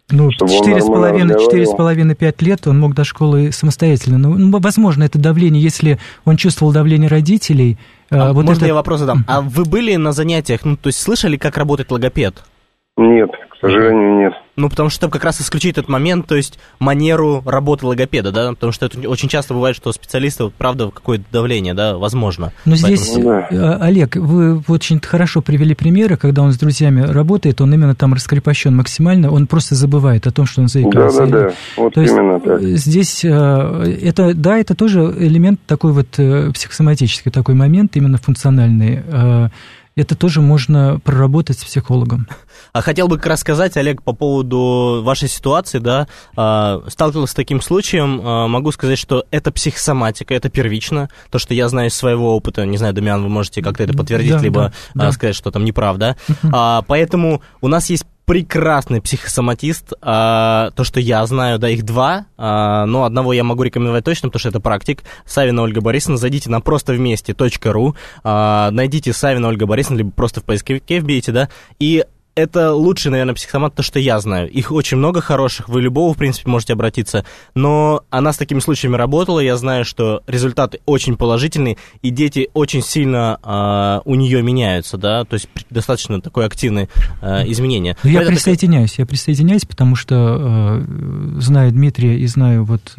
4,5-5 лет он мог до школы самостоятельно. Возможно, это давление, если он чувствовал давление родителей. Можно я вопрос задам? А вы были на занятиях, то есть слышали, как работает логопед? Нет, к сожалению, нет. Потому что как раз исключить этот момент, то есть манеру работы логопеда, да, потому что это очень часто бывает, что специалисты, правда, какое-то давление, да, возможно. Но здесь, Олег, вы очень хорошо привели примеры, когда он с друзьями работает, он именно там раскрепощен максимально, он просто забывает о том, что он заикается. Да, вот то именно так. Здесь это тоже элемент такой вот психосоматический такой момент, именно функциональный. Это тоже можно проработать с психологом. А хотел бы как раз сказать, Олег, по поводу вашей ситуации, да, сталкивался с таким случаем, могу сказать, что это психосоматика, это первично, то, что я знаю из своего опыта, не знаю, Дамиан, вы можете как-то это подтвердить, либо сказать, что там неправда. Поэтому у нас есть прекрасный психосоматист. То, что я знаю, да, их два, но одного я могу рекомендовать точно, потому что это практик. Савина Ольга Борисовна. Зайдите на простовместе.ру, найдите Савина Ольга Борисовна, либо просто в поисковике вбейте, да, и это лучший, наверное, психосомат, то, что я знаю. Их очень много хороших, вы любого, в принципе, можете обратиться. Но она с такими случаями работала, я знаю, что результаты очень положительные, и дети очень сильно у нее меняются, да, то есть достаточно такое активное изменение. Я присоединяюсь, потому что знаю Дмитрия и знаю вот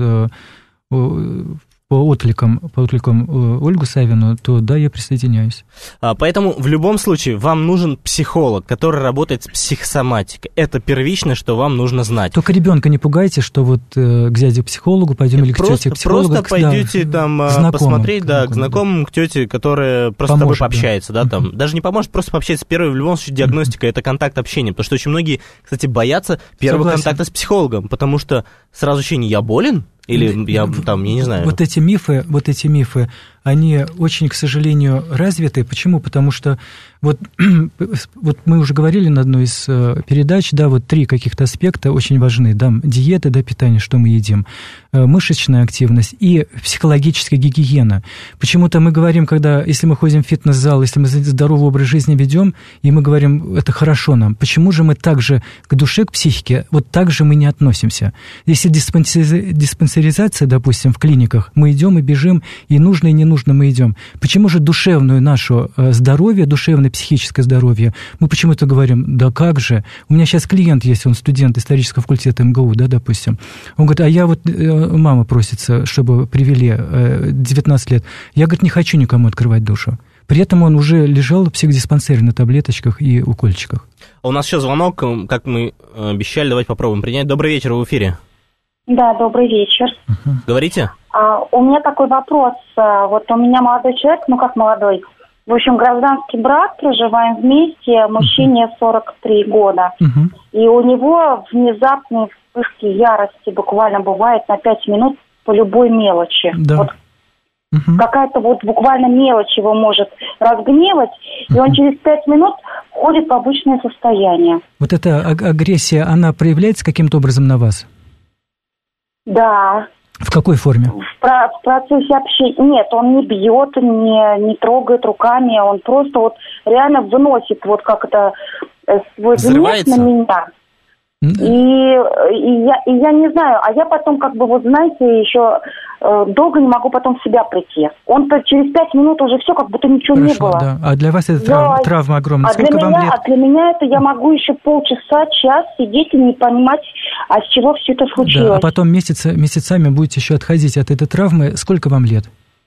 по откликам Ольгу Савину, то да, я присоединяюсь. Поэтому в любом случае вам нужен психолог, который работает с психосоматикой. Это первичное, что вам нужно знать. Только ребенка не пугайте, что вот к дяде-психологу пойдем или к тете психологу. Просто пойдете там посмотреть, да, к знакомым, к тете, которая просто поможет, с тобой пообщается, да, там. Даже не поможет, просто пообщается. Первое, в любом случае, диагностика, это контакт общения, потому что очень многие, кстати, боятся первого контакта с психологом, потому что сразу ощущение «я болен?» Или я там, я не знаю. Вот эти мифы, они очень, к сожалению, развиты. Почему? Потому что вот мы уже говорили на одной из передач, да, вот 3 каких-то аспекта очень важны, да, диета, да, питание, что мы едим, мышечная активность и психологическая гигиена. Почему-то мы говорим, если мы ходим в фитнес-зал, если мы здоровый образ жизни ведем, и мы говорим, это хорошо нам, почему же мы также к душе, к психике, вот так же мы не относимся? Если диспансеризация, допустим, в клиниках, мы идем и бежим, и нужно, и не нужно мы идем. Почему же душевное наше здоровье, душевное психическое здоровье, мы почему-то говорим, да как же, у меня сейчас клиент есть, он студент исторического факультета МГУ, да, допустим, он говорит, а я вот, мама просится, чтобы привели 19 лет, я, говорит, не хочу никому открывать душу. При этом он уже лежал в психодиспансере на таблеточках и укольчиках. У нас еще звонок, как мы обещали, давайте попробуем принять. Добрый вечер, вы в эфире. Да, добрый вечер. Говорите. У меня такой вопрос. Вот у меня молодой человек, как молодой, в общем, гражданский брак, проживаем вместе, мужчине 43 года. И у него внезапные вспышки ярости буквально бывает на 5 минут по любой мелочи. Да. Вот какая-то вот буквально мелочь его может разгневать, и он через 5 минут входит в обычное состояние. Вот эта агрессия, она проявляется каким-то образом на вас? Да. В какой форме? В процессе общения. Нет, он не бьет, не трогает руками, он просто вот реально выносит вот как это свой гнев на меня. И я не знаю, а я потом знаете, еще долго не могу потом в себя прийти. Он-то через 5 минут уже все, как будто ничего не было. Да. А для вас это травма огромная. Сколько вам лет? А для меня это я могу еще полчаса, час сидеть и не понимать, а с чего все это случилось. Да, а потом месяцами будете еще отходить от этой травмы. Сколько вам лет?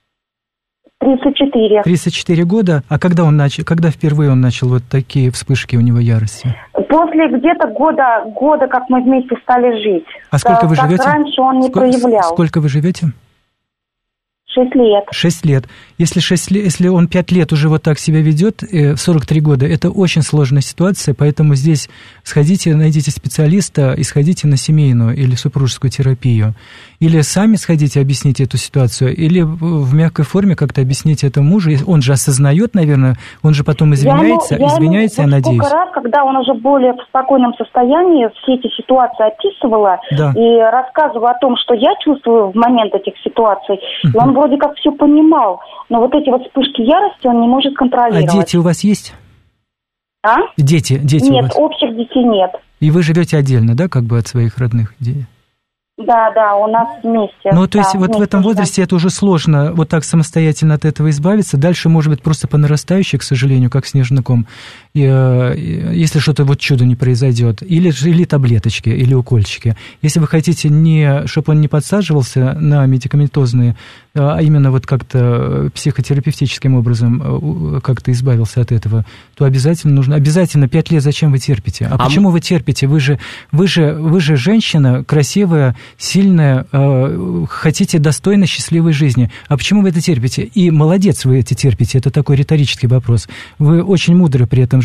34. 34 года. А когда впервые он начал вот такие вспышки у него ярости? После где-то года, как мы вместе стали жить. А сколько вы живете? Раньше он не проявлял. Сколько вы живете? 6 лет. 6 лет. Если он 5 лет уже вот так себя ведет, 43 года, это очень сложная ситуация, поэтому здесь сходите, найдите специалиста и сходите на семейную или супружескую терапию. Или сами сходите, объясните эту ситуацию, или в мягкой форме как-то объясните это мужу. Он же осознает, наверное, он же потом извиняется, я надеюсь. Сколько раз, когда он уже более в спокойном состоянии, все эти ситуации описывала, да, и рассказывала о том, что я чувствую в момент этих ситуаций, и он вроде как все понимал, но вот эти вот вспышки ярости он не может контролировать. А дети у вас есть? А? Дети нет, у вас? Общих детей нет. И вы живете отдельно, да, как бы от своих родных детей? Да, у нас вместе. Ну, то есть вот в этом возрасте это уже сложно вот так самостоятельно от этого избавиться. Дальше, может быть, просто по нарастающей, к сожалению, как снежный ком, если что-то вот чудо не произойдет. Или таблеточки, или укольчики. Если вы хотите, чтобы он не подсаживался на медикаментозные, а именно вот как-то психотерапевтическим образом как-то избавился от этого, то обязательно 5 лет зачем вы терпите? А почему вы терпите? Вы же женщина, красивая, сильная, хотите достойной, счастливой жизни. А почему вы это терпите? И молодец, вы это терпите. Это такой риторический вопрос. Вы очень мудрая при этом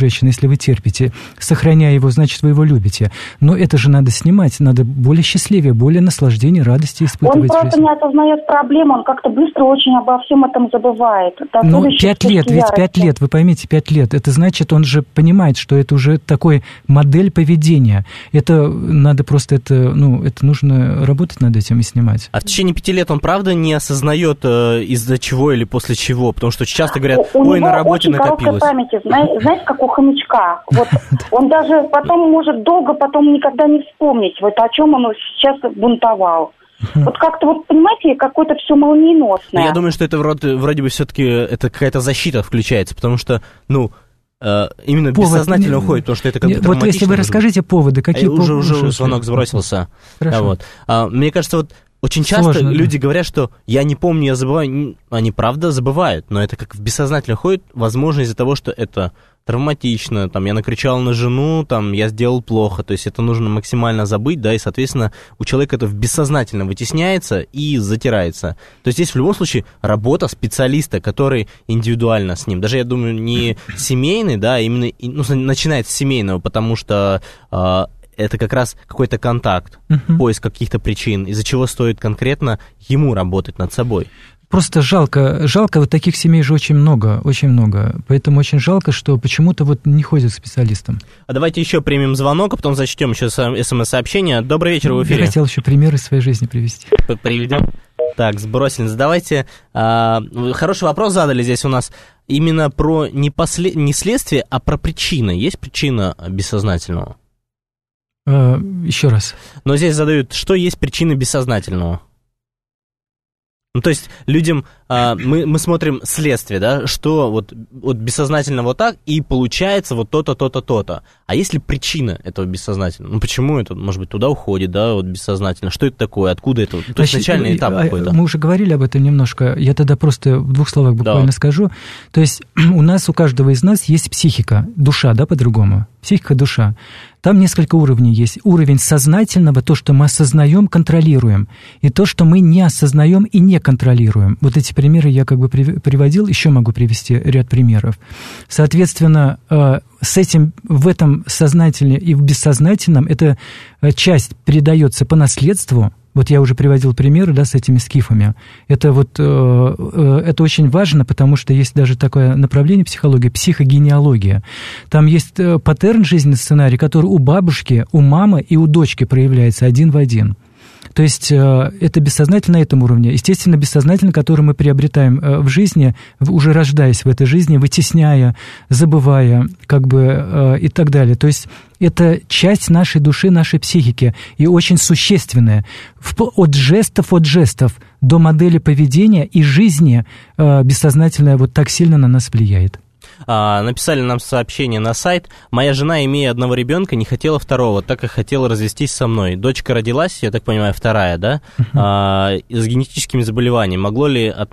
женщина, если вы терпите, сохраняя его, значит, вы его любите. Но это же надо снимать, надо более счастливее, более наслаждения, радости испытывать. Он просто не осознает проблему, он как-то быстро очень обо всем этом забывает. Ну, 5 лет, ведь 5 лет, вы поймите, 5 лет, это значит, он же понимает, что это уже такой модель поведения. Это надо просто, это нужно работать над этим и снимать. А в течение 5 лет он, правда, не осознает, из-за чего или после чего? Потому что часто говорят, ой, на работе накопилось. У него очень короткая память, знаете, как у хомячка. Вот он даже потом может долго потом никогда не вспомнить, вот о чем он сейчас бунтовал. Вот как-то, вот понимаете, какое-то все молниеносное. Я думаю, что это вроде бы все-таки это какая-то защита включается, потому что, именно бессознательно уходит, потому что это как бы травматично. Вот если вы расскажите поводы, какие поводы? Уже звонок сбросился. Мне кажется, вот очень часто люди говорят, что я не помню, я забываю. Они правда забывают, но это как в бессознательно уходит, возможно, из-за того, что это травматично, там, я накричал на жену, там, я сделал плохо, то есть это нужно максимально забыть, да, и, соответственно, у человека это бессознательно вытесняется и затирается. То есть здесь в любом случае работа специалиста, который индивидуально с ним, даже, я думаю, не семейный, да, именно, начинает с семейного, потому что это как раз какой-то контакт, поиск каких-то причин, из-за чего стоит конкретно ему работать над собой. Просто жалко, вот таких семей же очень много, поэтому очень жалко, что почему-то вот не ходят к специалистам. А давайте еще примем звонок, а потом зачтем еще смс-сообщение. Добрый вечер, в эфире. Я хотел еще примеры своей жизни привести. Приведем. Так, сбросили. Задавайте. Хороший вопрос задали здесь у нас. Именно про не следствие, а про причины. Есть причина бессознательного? Еще раз. Но здесь задают, что есть причина бессознательного? То есть людям, мы смотрим следствие, да, что вот бессознательно вот так, и получается вот то-то, то-то, то-то. А есть ли причина этого бессознательного? Почему это, может быть, туда уходит, да, вот бессознательно? Что это такое? Откуда это? То есть начальный этап какой-то. Мы уже говорили об этом немножко. Я тогда просто в 2 словах буквально скажу. То есть у каждого из нас есть психика, душа, да, по-другому. Психика, душа. Там несколько уровней есть. Уровень сознательного, то, что мы осознаем, контролируем, и то, что мы не осознаем и не контролируем. Вот эти примеры я как бы приводил, еще могу привести ряд примеров. Соответственно, в этом сознательном и в бессознательном эта часть передается по наследству. Вот я уже приводил примеры, да, с этими скифами. Это очень важно, потому что есть даже такое направление психологии, психогенеалогия. Там есть паттерн, жизненный сценарий, который у бабушки, у мамы и у дочки проявляется один в один. То есть это бессознательно на этом уровне. Естественно, бессознательно, который мы приобретаем в жизни, уже рождаясь в этой жизни, вытесняя, забывая, как бы, и так далее. То есть это часть нашей души, нашей психики, и очень существенная. От жестов до модели поведения и жизни бессознательное вот так сильно на нас влияет. Написали нам сообщение на сайт. Моя жена, имея одного ребенка, не хотела второго, так как хотела развестись со мной. Дочка родилась, я так понимаю, вторая, да, с генетическими заболеваниями. Могло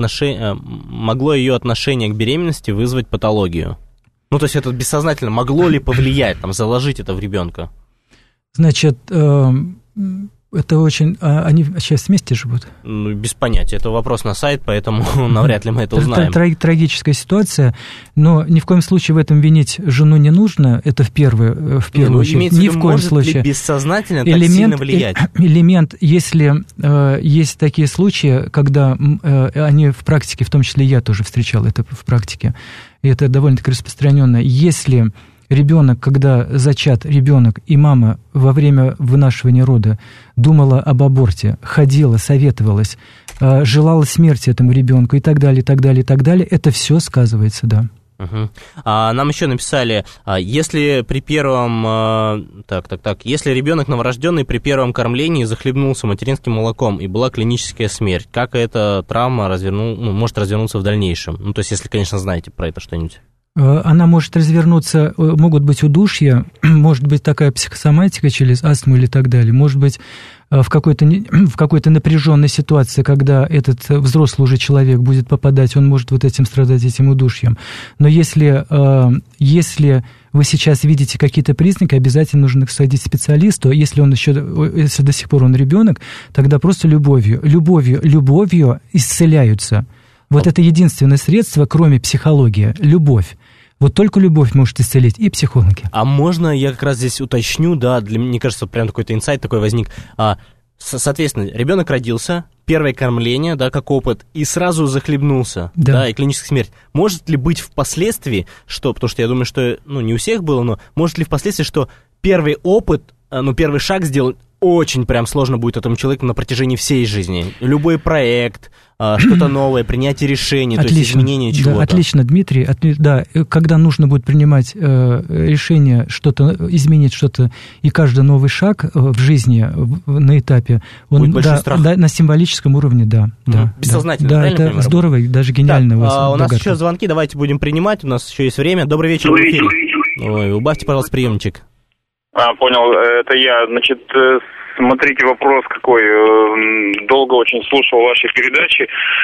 ее отношение к беременности вызвать патологию? То есть это бессознательно могло ли повлиять, заложить это в ребенка? Значит, это очень... Они сейчас вместе живут? Без понятия. Это вопрос на сайт, поэтому навряд ли мы это узнаем. Трагическая ситуация, но ни в коем случае в этом винить жену не нужно. Это в первую очередь. Ни в коем случае. Может ли бессознательно так сильно влиять? Элемент, если есть такие случаи, когда они в практике, в том числе я тоже встречал это в практике, и это довольно-таки распространенно. Если когда зачат ребенок, и мама во время вынашивания рода думала об аборте, ходила, советовалась, желала смерти этому ребенку и так далее, и так далее, и так далее, это все сказывается, да. Угу. Нам еще написали, если при первом, если ребенок новорожденный при первом кормлении захлебнулся материнским молоком и была клиническая смерть, как эта травма может развернуться в дальнейшем? То есть, если, конечно, знаете про это что-нибудь. Она может развернуться, могут быть удушья, может быть такая психосоматика через астму или так далее, может быть в какой-то напряженной ситуации, когда этот взрослый уже человек будет попадать, он может вот этим страдать, этим удушьем. Но если вы сейчас видите какие-то признаки, обязательно нужно сходить к специалисту. Если до сих пор он ребенок, тогда просто любовью исцеляются. Вот это единственное средство, кроме психологии, любовь. Вот только любовь может исцелить, и психологи. А можно я как раз здесь уточню, да, мне кажется, прям какой-то инсайт такой возник. Соответственно, ребенок родился, первое кормление, да, как опыт, и сразу захлебнулся, да, и клиническая смерть. Может ли быть впоследствии, потому что я думаю, что, не у всех было, но может ли впоследствии, что первый опыт, первый шаг сделать очень прям сложно будет этому человеку на протяжении всей жизни. Любой проект, что-то новое, принятие решений, то есть изменение чего-то. Да, отлично, Дмитрий. Да, когда нужно будет принимать решение, что-то изменить, что-то, и каждый новый шаг в жизни на этапе, он будет большой страх. Да, на символическом уровне, да. Бессознательно, да, это понимаю? Здорово и даже гениально. Так, у нас еще звонки, давайте будем принимать, у нас еще есть время. Добрый вечер, в эфире. Ой, убавьте, пожалуйста, приемчик. Понял, это я. Значит, смотрите, вопрос какой. Долго очень слушал ваши передачи.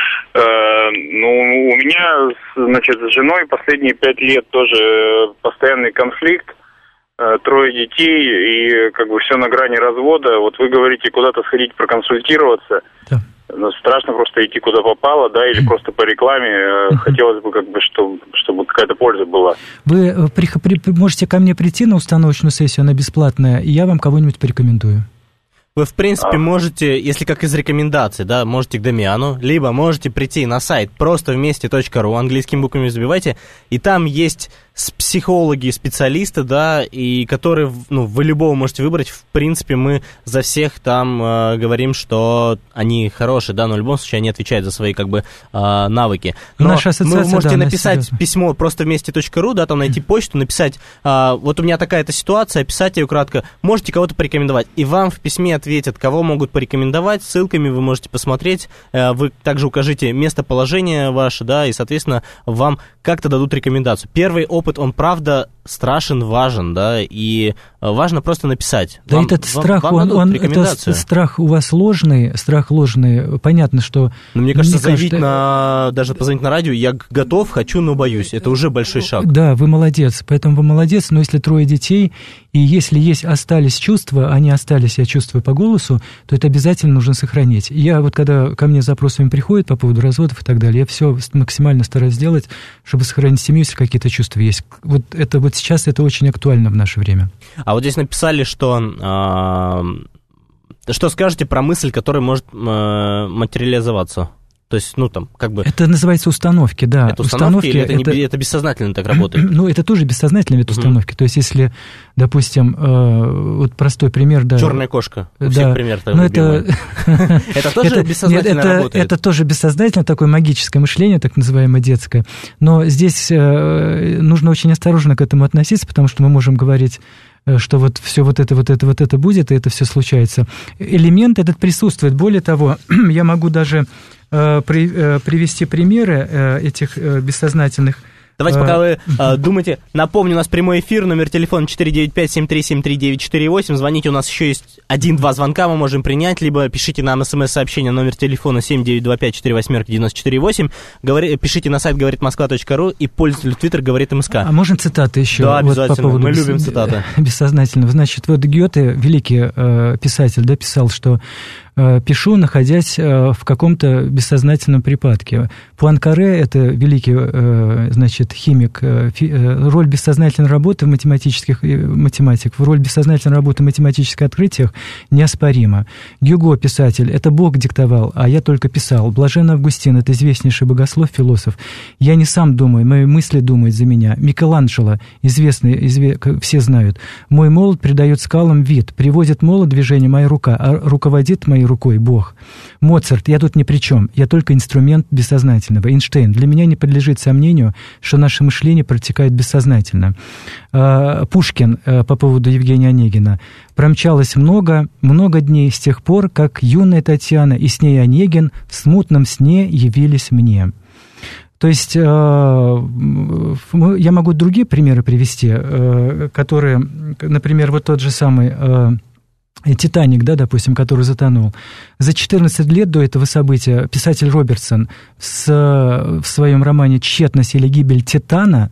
У меня, значит, с женой последние 5 лет тоже постоянный конфликт. 3 детей, и все на грани развода. Вот вы говорите, куда-то сходить проконсультироваться. Да. Страшно просто идти куда попало, да, или просто по рекламе. Хотелось бы, чтобы какая-то польза была. Вы можете ко мне прийти на установочную сессию, она бесплатная, и я вам кого-нибудь порекомендую. Вы, в принципе, можете, если как из рекомендаций, да, можете к Дамиану, либо можете прийти на сайт простовместе.ру, английскими буквами забивайте, и там есть психологи, специалисты, да, и которые, вы любого можете выбрать. В принципе, мы за всех там говорим, что они хорошие, да, но в любом случае они отвечают за свои, навыки. Но наша ассоциация, вы можете написать письмо простовместе.ру, да, там найти почту, написать, вот у меня такая-то ситуация, описать ее кратко, можете кого-то порекомендовать, и вам в письме ответят, кого могут порекомендовать, ссылками вы можете посмотреть, вы также укажите местоположение ваше, да, и, соответственно, вам как-то дадут рекомендацию. Первый опыт, он, правда, страшен, важен, да, и важно просто написать. Да, этот страх, это страх у вас ложный, понятно, что... Но мне кажется, даже позвонить на радио, я готов, хочу, но боюсь, это уже большой шаг. Да, вы молодец, поэтому вы молодец, но если 3 детей, и если остались чувства, они остались, я чувствую по голосу, то это обязательно нужно сохранить. Я когда ко мне с запросами приходят по поводу разводов и так далее, я все максимально стараюсь сделать, чтобы сохранить семью, если какие-то чувства есть. Вот сейчас это очень актуально в наше время. А вот здесь написали, что скажете про мысль, которая может материализоваться? То есть, Это называется установки, да. Это установки или это бессознательно так работает? Это тоже бессознательные вид установки. То есть, если, допустим, вот простой пример, да. Черная кошка. У всех пример такой. Это тоже бессознательно работает? Это тоже бессознательно, такое магическое мышление, так называемое детское. Но здесь нужно очень осторожно к этому относиться, потому что мы можем говорить, что вот все вот это будет, и это все случается. Элемент этот присутствует. Более того, я могу даже привести примеры этих бессознательных. Давайте, пока вы думаете, напомню, у нас прямой эфир, номер телефона 495-7373-948. Звоните, у нас еще есть 1-2 звонка, мы можем принять, либо пишите нам смс-сообщение, номер телефона 7925-48-94-8. Пишите на сайт говоритмосква.ру, и пользователь Твиттер говорит МСК. А можно цитаты еще? Да, обязательно, по поводу мы любим цитаты. Бессознательного. Значит, вот Гёте, великий писатель, да, писал, что пишу, находясь в каком-то бессознательном припадке. Пуанкаре, это великий, химик, роль бессознательной работы в роль бессознательной работы в математических открытиях неоспорима. Гюго, писатель, это Бог диктовал, а я только писал. Блаженный Августин, это известнейший богослов, философ. Я не сам думаю, мои мысли думают за меня. Микеланджело, известный, все знают. Мой молот придает скалам вид, приводит молот движение моя рука, а руководит моей рукой Бог. Моцарт, я тут ни при чем, я только инструмент бессознательного. Эйнштейн, для меня не подлежит сомнению, что наше мышление протекает бессознательно. Пушкин, по поводу Евгения Онегина, промчалось много дней с тех пор, как юная Татьяна и с ней Онегин в смутном сне явились мне. То есть я могу другие примеры привести, которые, например, вот тот же самый «Титаник», да, допустим, который затонул. За 14 лет до этого события писатель Робертсон в своем романе «Тщетность или гибель Титана»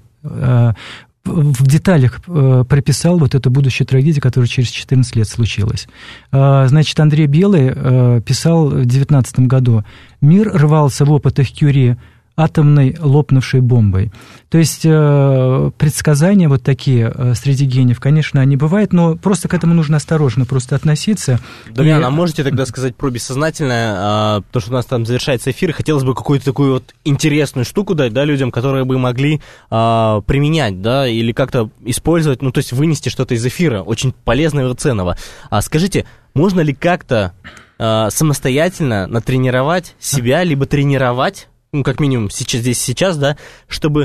в деталях прописал вот эту будущую трагедию, которая через 14 лет случилась. Значит, Андрей Белый писал в 19 году: «Мир рвался в опытах Кюри атомной лопнувшей бомбой. То есть предсказания вот такие среди гениев, конечно, они бывают, но просто к этому нужно осторожно просто относиться. Дамиан, а можете тогда сказать про бессознательное, то, что у нас там завершается эфир, хотелось бы какую-то такую вот интересную штуку дать, да, людям, которые бы могли применять, да, или как-то использовать, ну, то есть вынести что-то из эфира, очень полезного и ценного. Скажите, можно ли как-то самостоятельно натренировать себя, либо тренировать, ну, как минимум, сейчас, да, чтобы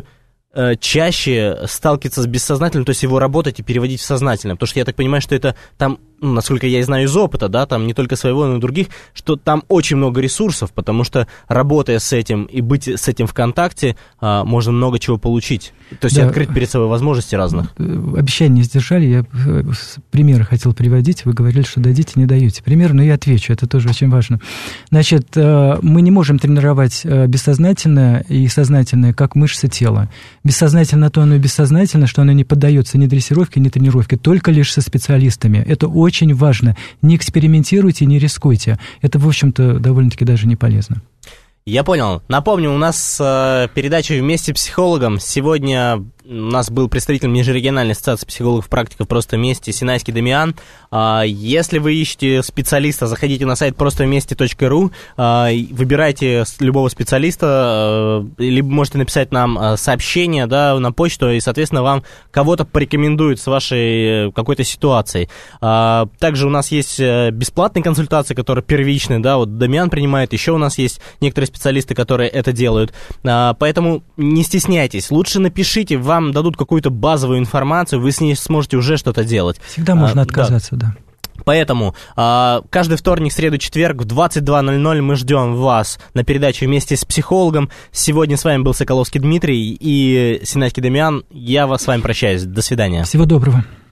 чаще сталкиваться с бессознательным, то есть его работать и переводить в сознательное, потому что я так понимаю, что это там, ну, насколько я знаю из опыта, да, там не только своего, но и других, что там очень много ресурсов, потому что работая с этим и быть с этим в контакте, можно много чего получить, то есть да, открыть перед собой возможности разных. Обещание не сдержали, я примеры хотел приводить, вы говорили, что дадите, не даете. Пример, но я отвечу, это тоже очень важно. Значит, мы не можем тренировать бессознательное и сознательное, как мышцы тела. Бессознательно то оно и бессознательно, что оно не поддается ни дрессировке, ни тренировке, только лишь со специалистами. Это очень важно. Не экспериментируйте, не рискуйте. Это, в общем-то, довольно-таки даже не полезно. Я понял. Напомню, у нас передача «Вместе с психологом». Сегодня у нас был представитель Межрегиональной ассоциации психологов-практиков «Просто вместе» Синайский Дамиан. Если вы ищете специалиста, заходите на сайт простовместе.ру, выбирайте любого специалиста, либо можете написать нам сообщение, да, на почту, и, соответственно, вам кого-то порекомендуют с вашей какой-то ситуацией. Также у нас есть бесплатные консультации, которые первичные, да, вот Дамиан принимает, еще у нас есть некоторые специалисты, которые это делают. Поэтому не стесняйтесь, лучше напишите, вам дадут какую-то базовую информацию, вы с ней сможете уже что-то делать. Всегда можно отказаться, да. Поэтому каждый вторник, среду, четверг в 22:00 мы ждем вас на передаче «Вместе с психологом». Сегодня с вами был Соколовский Дмитрий и Синайский Дамиан. Я с вами прощаюсь. До свидания. Всего доброго.